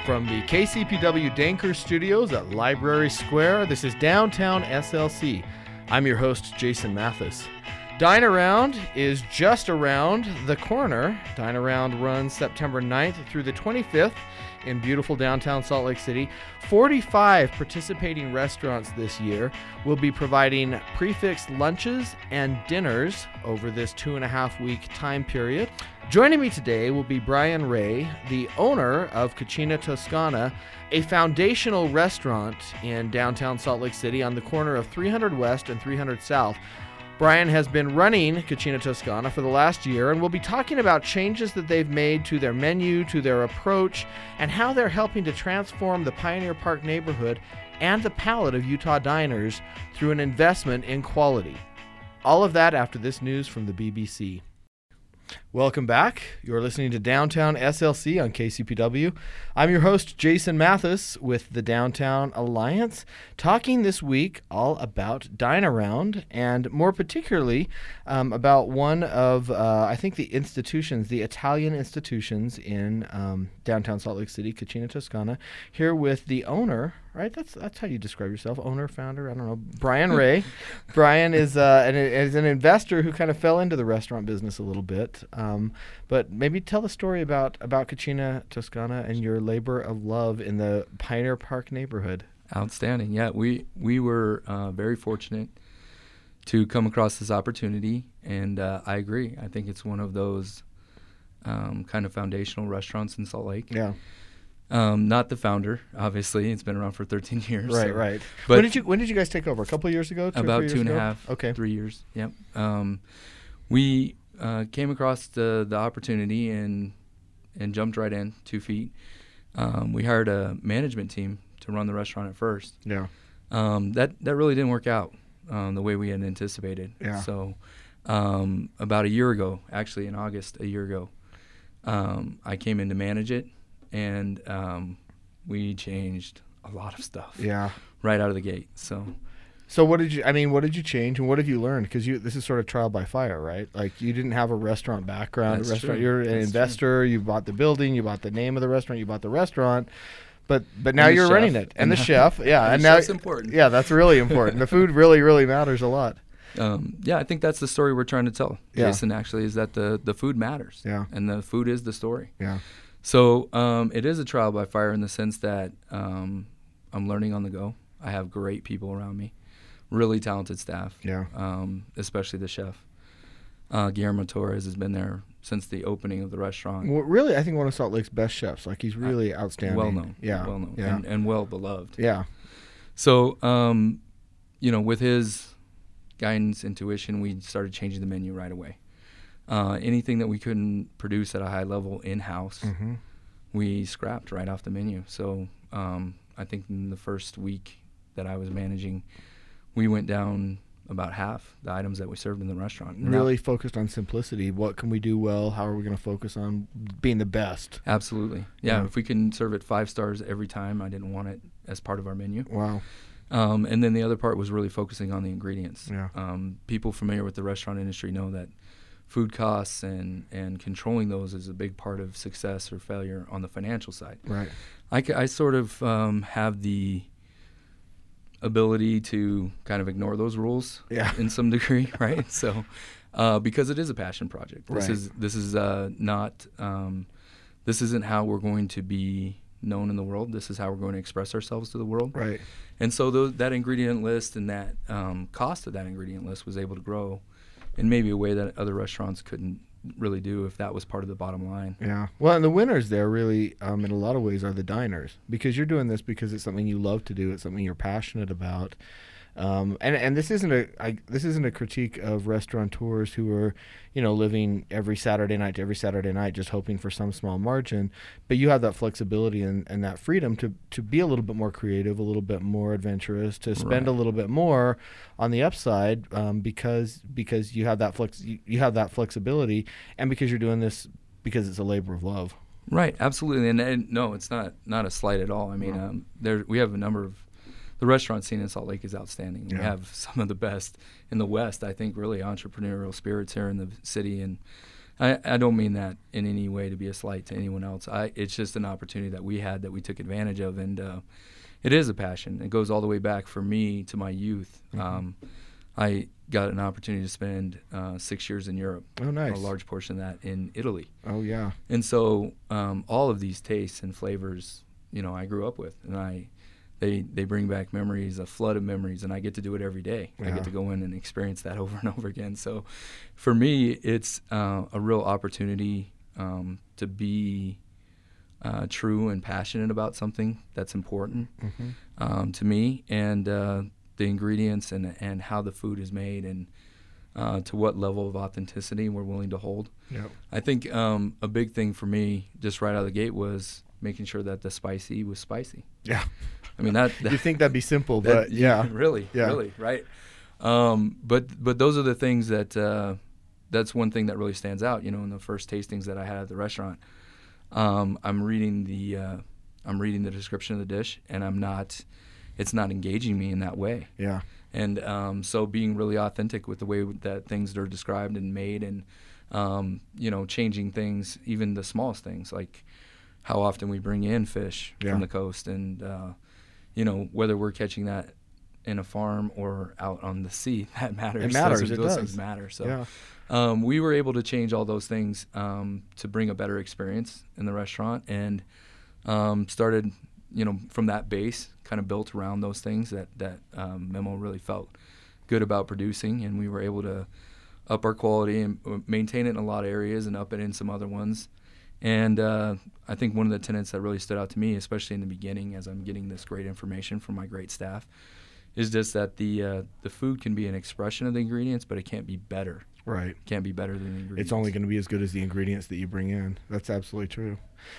From the KCPW Danker Studios at Library Square, this is Downtown SLC. I'm your host, Jason Mathis. Dine Around is just around the corner. Dine Around runs September 9th through the 25th in beautiful downtown Salt Lake City. 45 participating restaurants this year will be providing prefix lunches and dinners over this 2.5-week time period. Joining me today will be Brian Ray, the owner of Cucina Toscana, a foundational restaurant in downtown Salt Lake City on the corner of 300 West and 300 South. Brian has been running Cucina Toscana for the last year, and we'll be talking about changes that they've made to their menu, to their approach, and how they're helping to transform the Pioneer Park neighborhood and the palate of Utah diners through an investment in quality. All of that after this news from the BBC. Welcome back. You're listening to Downtown SLC on KCPW. I'm your host, Jason Mathis, with the Downtown Alliance, talking this week all about Dine Around, and more particularly about one of, I think, the institutions, the Italian institutions in downtown Salt Lake City, Cucina Toscana, here with the owner, right? That's how you describe yourself, owner, founder, I don't know, Brian Ray. Brian is an investor who kind of fell into the restaurant business a little bit. But maybe tell the story about Cucina Toscana and your labor of love in the Pioneer Park neighborhood. Outstanding. Yeah, we were very fortunate to come across this opportunity, and I agree. I think it's one of those kind of foundational restaurants in Salt Lake. Yeah. Not the founder, obviously. It's been around for 13 years. Right, so. right. But when did you guys take over? A couple of years ago? About 2.5, okay. 3 years. Yep. We came across the opportunity and jumped right in, 2 feet. We hired a management team to run the restaurant at first. Yeah. That really didn't work out the way we had anticipated. Yeah. So about a year ago, actually in August a year ago, I came in to manage it, and we changed a lot of stuff. Yeah. Right out of the gate. So what did you change, and what have you learned? Because this is sort of trial by fire, right? Like, you didn't have a restaurant background. True. You're an investor. True. You bought the building. You bought the name of the restaurant. You bought the restaurant. But now you're running it, and the chef. Yeah, and now that's important. Yeah, that's really important. The food really, really matters a lot. Yeah, I think that's the story we're trying to tell, Jason. Yeah. Actually, is that the food matters. Yeah, and the food is the story. Yeah. So it is a trial by fire in the sense that I'm learning on the go. I have great people around me. Really talented staff, yeah. Especially the chef. Guillermo Torres has been there since the opening of the restaurant. Well, really, I think one of Salt Lake's best chefs. Like, he's really outstanding. Well known. Yeah. Well known. Yeah. And well beloved. Yeah. So, with his guidance, intuition, we started changing the menu right away. Anything that we couldn't produce at a high level in-house, mm-hmm. we scrapped right off the menu. So, I think in the first week that I was managing, we went down about half the items that we served in the restaurant. Really focused on simplicity. What can we do well? How are we going to focus on being the best? Absolutely. Yeah, if we can serve it 5 stars every time, I didn't want it as part of our menu. Wow. And then the other part was really focusing on the ingredients. Yeah. People familiar with the restaurant industry know that food costs and controlling those is a big part of success or failure on the financial side. Right. I sort of have the ability to kind of ignore those rules in some degree, right? So because it is a passion project. This isn't how we're going to be known in the world. This is how we're going to express ourselves to the world. Right. And so that ingredient list and that cost of that ingredient list was able to grow in maybe a way that other restaurants couldn't really do if that was part of the bottom line. Yeah. Well, and the winners there really, in a lot of ways, are the diners, because you're doing this because it's something you love to do. It's something you're passionate about. And this isn't a critique of restaurateurs who are, living every Saturday night to every Saturday night just hoping for some small margin. But you have that flexibility and that freedom to be a little bit more creative, a little bit more adventurous, to spend a little bit more on the upside, because you have that flexibility, and because you're doing this because it's a labor of love. Right, absolutely, and no, it's not a slight at all. I mean, we have a number of. The restaurant scene in Salt Lake is outstanding. We have some of the best in the West, I think, really entrepreneurial spirits here in the city. And I don't mean that in any way to be a slight to anyone else. It's just an opportunity that we had that we took advantage of, and it is a passion. It goes all the way back for me to my youth. Mm-hmm. I got an opportunity to spend 6 years in Europe. Oh, nice. A large portion of that in Italy. Oh, yeah. And so all of these tastes and flavors, I grew up with, and they bring back memories, a flood of memories, and I get to do it every day. Yeah. I get to go in and experience that over and over again. So for me, it's a real opportunity to be true and passionate about something that's important to me, and the ingredients and how the food is made, and to what level of authenticity we're willing to hold. Yep. I think a big thing for me just right out of the gate was making sure that the spicy was spicy. Yeah. I mean, that you think that'd be simple, but yeah. Really, right? But those are the things that's one thing that really stands out. In the first tastings that I had at the restaurant, I'm reading the description of the dish, and it's not engaging me in that way. Yeah. And so being really authentic with the way that things are described and made, and changing things, even the smallest things, like how often we bring in fish from the coast, and whether we're catching that in a farm or out on the sea, that matters. It matters. Those things matter. So we were able to change all those things to bring a better experience in the restaurant, and started, from that base, kind of built around those things that Memo really felt good about producing, and we were able to up our quality and maintain it in a lot of areas and up it in some other ones. And I think one of the tenets that really stood out to me, especially in the beginning, as I'm getting this great information from my great staff, is just that the food can be an expression of the ingredients, but it can't be better. Right. It can't be better than the ingredients. It's only going to be as good as the ingredients that you bring in. That's absolutely true.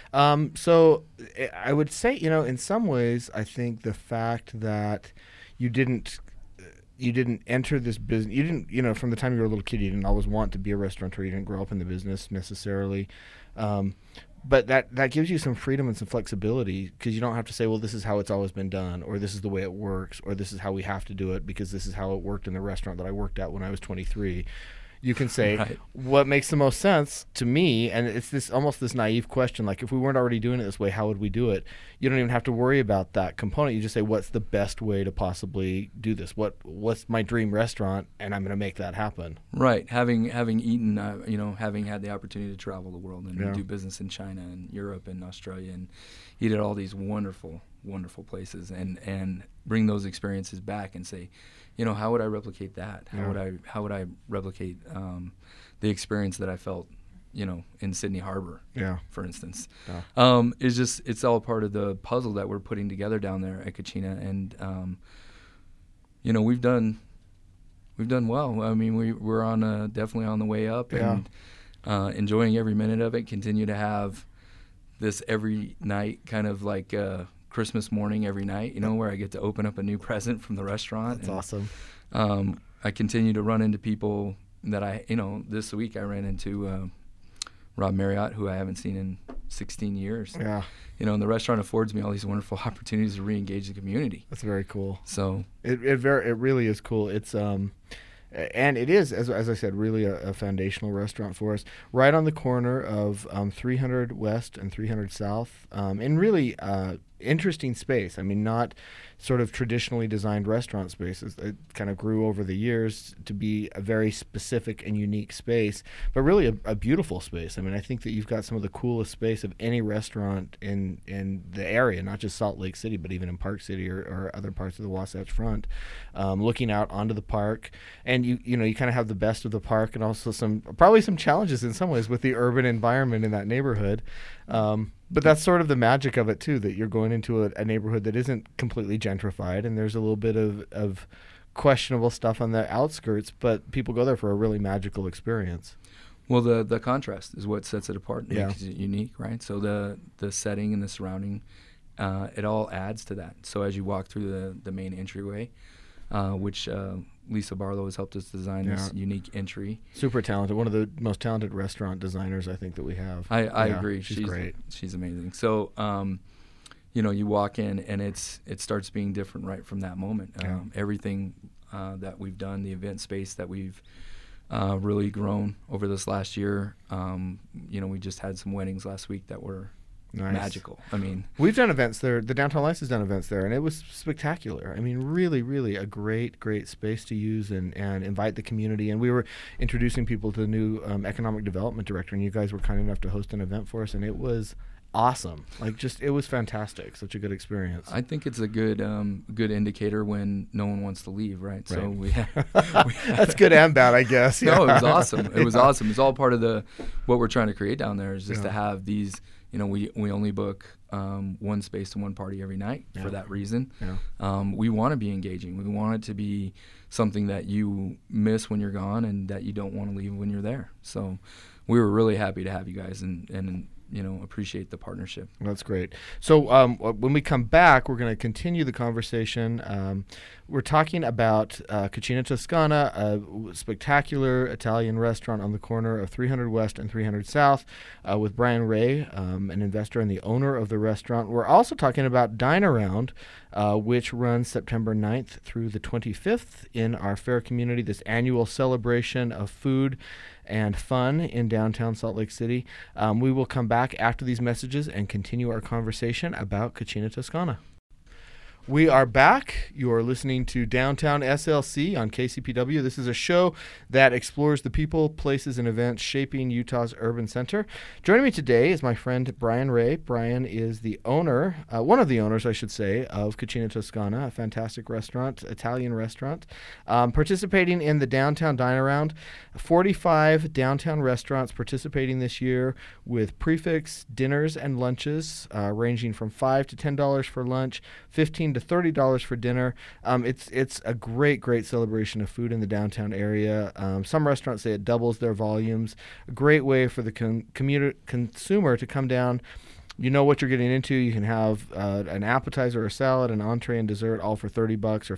So I would say, in some ways, I think the fact that you didn't enter this business, you didn't, from the time you were a little kid, you didn't always want to be a restaurateur. You didn't grow up in the business necessarily. But that gives you some freedom and some flexibility, because you don't have to say, well, this is how it's always been done, or this is the way it works, or this is how we have to do it because this is how it worked in the restaurant that I worked at when I was 23. You can say what makes the most sense to me, and it's this almost this naive question, like if we weren't already doing it this way, how would we do it? You don't even have to worry about that component. You just say, what's the best way to possibly do this? What's my dream restaurant, and I'm going to make that happen. Right. Having eaten, having had the opportunity to travel the world and do business in China and Europe and Australia, and eat at all these wonderful, wonderful places, and bring those experiences back and say, how would I replicate that? How would I replicate the experience that I felt, in Sydney Harbor, for instance? Yeah. It's all part of the puzzle that we're putting together down there at Kachina, and we've done well. I mean, we're definitely on the way up, and enjoying every minute of it. Continue to have this every night, kind of like Christmas morning every night, where I get to open up a new present from the restaurant. That's awesome. I continue to run into people that this week I ran into Rob Marriott, who I haven't seen in 16 years. Yeah. And the restaurant affords me all these wonderful opportunities to re-engage the community. That's very cool. So it really is cool. It's and it is, as I said, really a foundational restaurant for us, right on the corner of 300 West and 300 South, in really interesting space. I mean, not sort of traditionally designed restaurant spaces. It kind of grew over the years to be a very specific and unique space, but really a beautiful space. I mean, I think that you've got some of the coolest space of any restaurant in the area, not just Salt Lake City, but even in Park City or other parts of the Wasatch Front, looking out onto the park. And you kind of have the best of the park, and also probably some challenges in some ways with the urban environment in that neighborhood. But that's sort of the magic of it too, that you're going into a neighborhood that isn't completely gentrified, and there's a little bit of questionable stuff on the outskirts, but people go there for a really magical experience. Well, the contrast is what sets it apart and makes it unique, right? So the setting and the surrounding, it all adds to that. So as you walk through the main entryway, which Lisa Barlow has helped us design this unique entry. Super talented. One of the most talented restaurant designers I think that we have. I agree. She's great. She's amazing. So, you walk in and it starts being different right from that moment. Everything that we've done, the event space that we've really grown over this last year. We just had some weddings last week that were magical. I mean, we've done events there. The Downtown Lights has done events there, and it was spectacular. I mean, really, really a great space to use and invite the community. And we were introducing people to the new economic development director, and you guys were kind enough to host an event for us, and it was awesome. It was fantastic. Such a good experience. I think it's a good indicator when no one wants to leave, right? So we that's good and bad, I guess. No, it was awesome. It was awesome. It's all part of what we're trying to create down there is just to have these. We only book one space and one party every night for that reason. Yeah. We want to be engaging. We want it to be something that you miss when you're gone and that you don't want to leave when you're there. So we were really happy to have you guys and appreciate the partnership. That's great. So when we come back, we're going to continue the conversation. We're talking about Cucina Toscana, a spectacular Italian restaurant on the corner of 300 West and 300 South with Brian Ray, an investor and the owner of the restaurant. We're also talking about Dine Around, which runs September 9th through the 25th in our fair community, this annual celebration of food and fun in downtown Salt Lake City. We will come back after these messages and continue our conversation about Cucina Toscana. We are back. You are listening to Downtown SLC on KCPW. This is a show that explores the people, places, and events shaping Utah's urban center. Joining me today is my friend Brian Ray. Brian is the owner, one of the owners, I should say, of Cucina Toscana, a fantastic restaurant, Italian restaurant. Participating in the Downtown Dine Around, 45 downtown restaurants participating this year with prefix dinners and lunches ranging from $5 to $10 for lunch, $15 to $30 for dinner. It's a great celebration of food in the downtown area. Some restaurants say it doubles their volumes. A great way for the consumer to come down. You know what you're getting into. You can have an appetizer or a salad, an entree and dessert, all for $30 or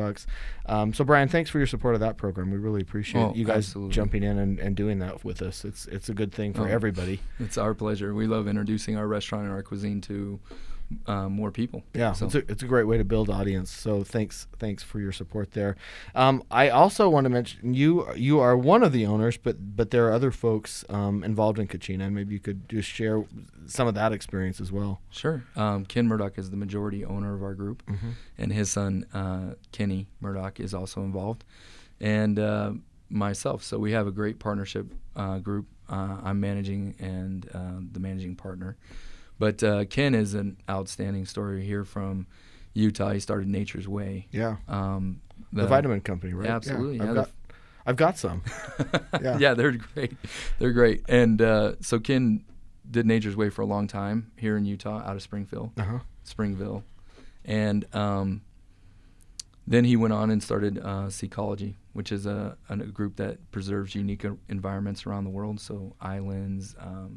$15. So Brian, thanks for your support of that program. We really appreciate you guys jumping in and doing that with us. It's a good thing for everybody. It's our pleasure. We love introducing our restaurant and our cuisine to more people. Yeah, so. It's a great way to build audience. So thanks for your support there. I also want to mention you are one of the owners, but there are other folks involved in Cucina, and maybe you could just share some of that experience as well. Sure. Ken Murdoch is the majority owner of our group, and his son Kenny Murdoch is also involved, and myself. So we have a great partnership group. I'm managing and the managing partner. But Ken is an outstanding story here from Utah. He started Nature's Way. Yeah. The vitamin company, right? Absolutely. Yeah, I've got some. Yeah. Yeah, they're great. They're great. And so Ken did Nature's Way for a long time here in Utah, out of Springville. And then he went on and started Seacology, which is a group that preserves unique environments around the world. So islands,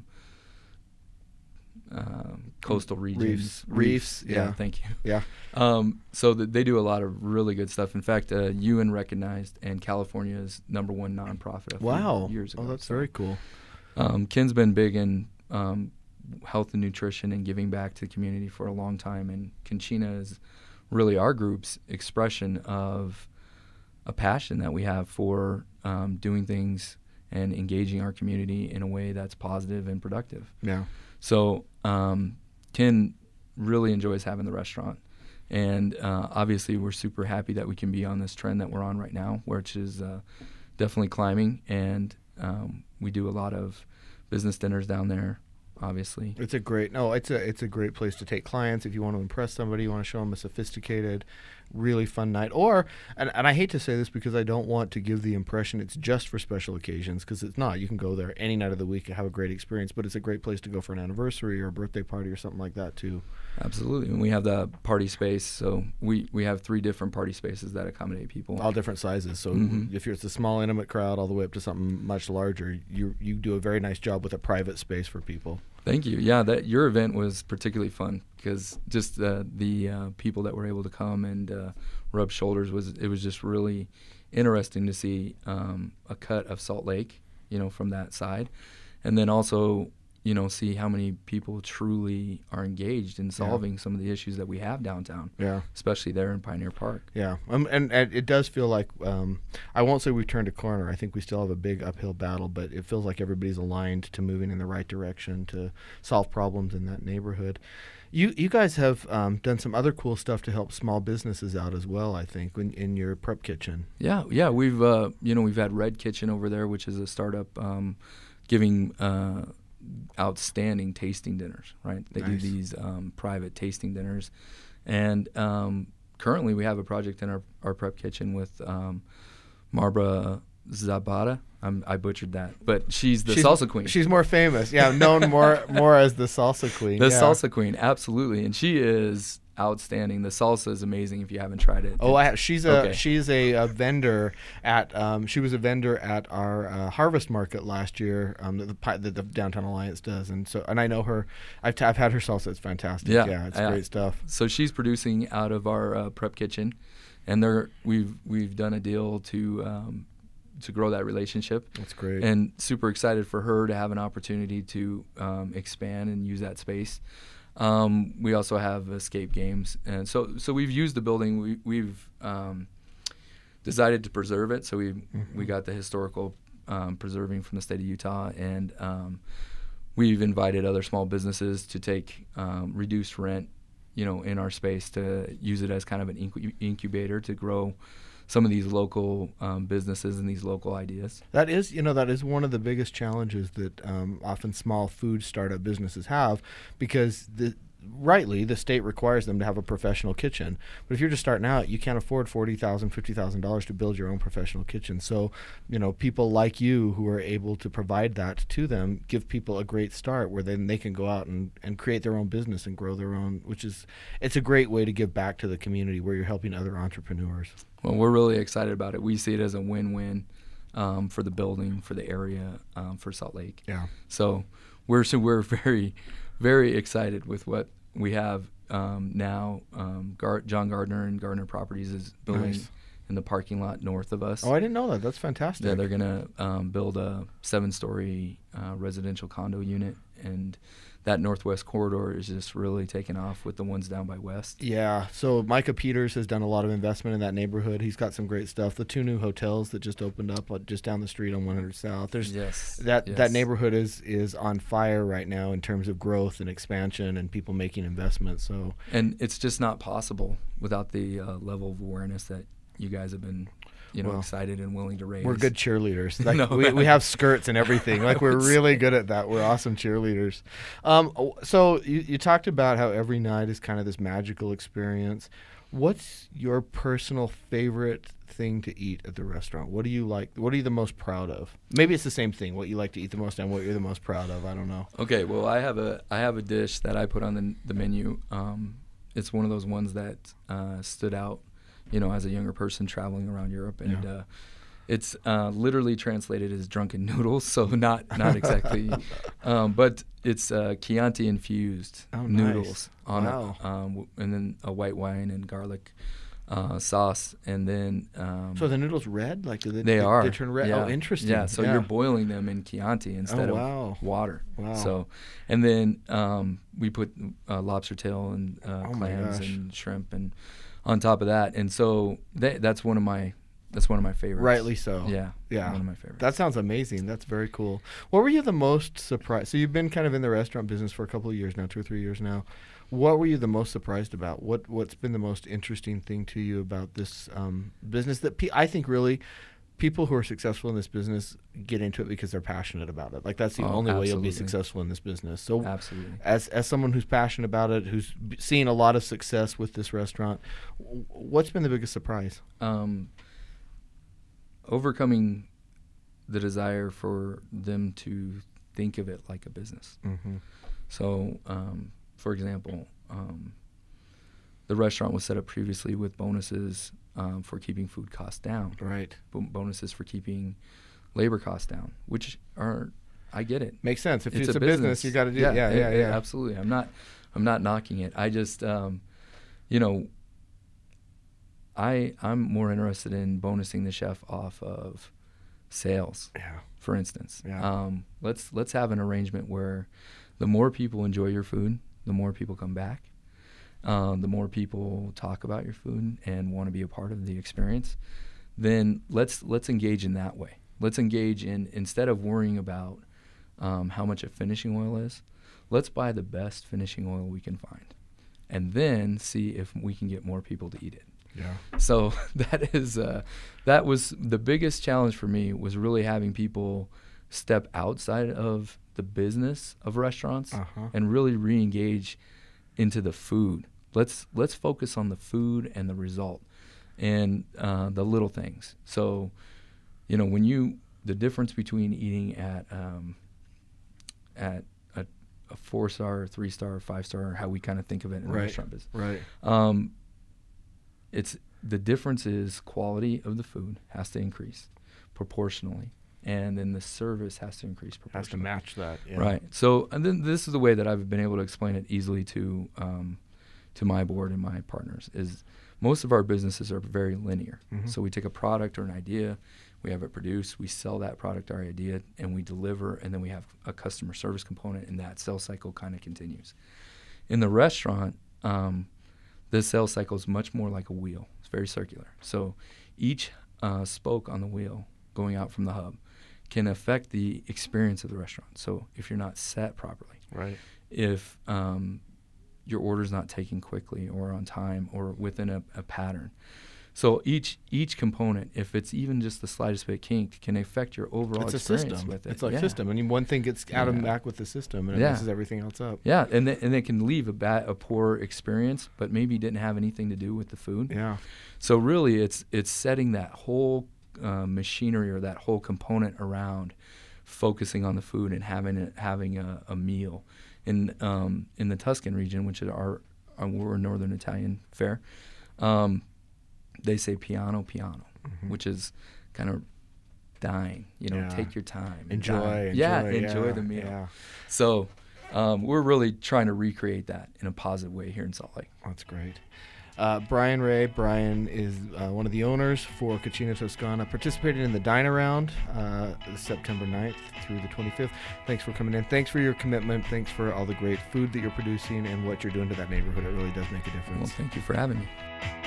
coastal regions, reefs. Yeah, thank you. Yeah. So they do a lot of really good stuff. In fact, UN recognized and California's #1 nonprofit a few years ago. Oh, that's very cool. Ken's been big in health and nutrition and giving back to the community for a long time, and Cucina is really our group's expression of a passion that we have for doing things and engaging our community in a way that's positive and productive. Yeah. So Ken really enjoys having the restaurant, and obviously we're super happy that we can be on this trend that we're on right now, which is definitely climbing, and we do a lot of business dinners down there. Obviously, it's a great place to take clients if you want to impress somebody. You want to show them a sophisticated, really fun night. Or, and I hate to say this because I don't want to give the impression it's just for special occasions, because it's not. You can go there any night of the week and have a great experience, but it's a great place to go for an anniversary or a birthday party or something like that too. Absolutely. And we have the party space, so we have 3 different party spaces that accommodate people. All different sizes. So if it's a small, intimate crowd all the way up to something much larger, you do a very nice job with a private space for people. Thank you. Yeah, your event was particularly fun because just the people that were able to come and rub shoulders was just really interesting to see a cut of Salt Lake, from that side, and then also see how many people truly are engaged in solving some of the issues that we have downtown. Yeah. Especially there in Pioneer Park. Yeah. And it does feel like, I won't say we've turned a corner. I think we still have a big uphill battle, but it feels like everybody's aligned to moving in the right direction to solve problems in that neighborhood. You guys have done some other cool stuff to help small businesses out as well, I think, in your prep kitchen. Yeah. We've, we've had Red Kitchen over there, which is a startup giving outstanding tasting dinners, right? They do these private tasting dinners. And currently we have a project in our prep kitchen with Marbra Zabata. I butchered that, but she's salsa queen. She's more famous, known more as the salsa queen. The salsa queen, absolutely, and she is outstanding. The salsa is amazing if you haven't tried it. She's a vendor at she was a vendor at our harvest market last year that the Downtown Alliance does, and I know her. I've had her salsa. It's fantastic. Yeah, it's great stuff. So she's producing out of our prep kitchen, and we've done a deal to grow that relationship. That's great. And super excited for her to have an opportunity to expand and use that space. We also have Escape Games, and so we've used the building. We've decided to preserve it. So we got the historical preserving from the state of Utah, and we've invited other small businesses to take reduced rent, in our space, to use it as kind of an incubator to grow some of these local businesses and these local ideas. That is one of the biggest challenges that often small food startup businesses have, because rightly the state requires them to have a professional kitchen. But if you're just starting out, you can't afford $40,000, $50,000 to build your own professional kitchen. So, people like you who are able to provide that to them give people a great start where then they can go out and create their own business and grow their own, it's a great way to give back to the community where you're helping other entrepreneurs. Well, we're really excited about it. We see it as a win-win for the building, for the area, for Salt Lake. Yeah. So we're very, very excited with what we have now. John Gardner and Gardner Properties is building in the parking lot north of us. Oh, I didn't know that. That's fantastic. Yeah, they're going to build a 7-story residential condo unit, and that northwest corridor is just really taking off with the ones down by west. Yeah, so Micah Peters has done a lot of investment in that neighborhood. He's got some great stuff. The 2 new hotels that just opened up just down the street on 100 South. That neighborhood is on fire right now in terms of growth and expansion and people making investments. And it's just not possible without the level of awareness that you guys have been excited and willing to raise. We're good cheerleaders. We have skirts and everything. We're really good at that. We're awesome cheerleaders. So you talked about how every night is kind of this magical experience. What's your personal favorite thing to eat at the restaurant? What do you like? What are you the most proud of? Maybe it's the same thing. What you like to eat the most and what you're the most proud of. I don't know. Okay. Well, I have a dish that I put on the menu. It's one of those ones that stood out, as a younger person traveling around Europe, and it's literally translated as drunken noodles, so not exactly, but it's Chianti infused noodles on and then a white wine and garlic sauce, and then so the noodles red, they turn red. Yeah. Oh, interesting. Yeah, so you're boiling them in Chianti instead of water. Wow. So, and then we put lobster tail and clams and shrimp and on top of that, and so that's one of my favorites. Rightly so. Yeah. One of my favorites. That sounds amazing. That's very cool. What were you the most surprised? So you've been kind of in the restaurant business for a couple of years now, 2 or 3 years now. What were you the most surprised about? What's been the most interesting thing to you about this business that I think really people who are successful in this business get into it because they're passionate about it. That's the only way you'll be successful in this business. So absolutely. As someone who's passionate about it, who's seen a lot of success with this restaurant, what's been the biggest surprise? Overcoming the desire for them to think of it like a business. Mm-hmm. So, for example, the restaurant was set up previously with bonuses for keeping food costs down. Right. Bonuses for keeping labor costs down, which I get it. Makes sense. If it's a business, you got to do it. Yeah. Absolutely. I'm not knocking it. I just, I'm more interested in bonusing the chef off of sales. Yeah. For instance. Yeah. Let's have an arrangement where the more people enjoy your food, the more people come back. The more people talk about your food and want to be a part of the experience, then let's engage in that way. Let's engage in, instead of worrying about how much a finishing oil is, let's buy the best finishing oil we can find, and then see if we can get more people to eat it. Yeah. So that was the biggest challenge for me, was really having people step outside of the business of restaurants and really re-engage into the food. Let's focus on the food and the result and the little things. So, the difference between eating at a 4-star, 3-star, 5-star, how we kind of think of it in the restaurant business. Right. It's the difference is quality of the food has to increase proportionally, and then the service has to increase proportionally. Has to match that. Yeah. Right. So, and then this is the way that I've been able to explain it easily to my board and my partners. Is most of our businesses are very linear. Mm-hmm. So we take a product or an idea, we have it produced, we sell that product or idea, and we deliver, and then we have a customer service component, and that sales cycle kind of continues. In the restaurant, the sales cycle is much more like a wheel. It's very circular. So each spoke on the wheel going out from the hub can affect the experience of the restaurant. So if you're not set properly, right? If your order's not taken quickly or on time or within a pattern. So each component, if it's even just the slightest bit kinked, can affect your overall experience system. with it. It's like a system. I mean, one thing gets out of whack with the system, and it messes everything else up. Yeah, and it can leave a poor experience, but maybe didn't have anything to do with the food. Yeah. So really, it's setting that whole machinery or that whole component around focusing on the food and having a meal. In the Tuscan region, which is we're Northern Italian fare, they say piano, mm-hmm. which is kind of dine. Take your time, enjoy the meal. Yeah. So we're really trying to recreate that in a positive way here in Salt Lake. That's great. Brian Ray. Brian is one of the owners for Cucina Toscana, participated in the Dine Around September 9th through the 25th. Thanks for coming in. Thanks for your commitment. Thanks for all the great food that you're producing and what you're doing to that neighborhood. It really does make a difference. Well, thank you for having me.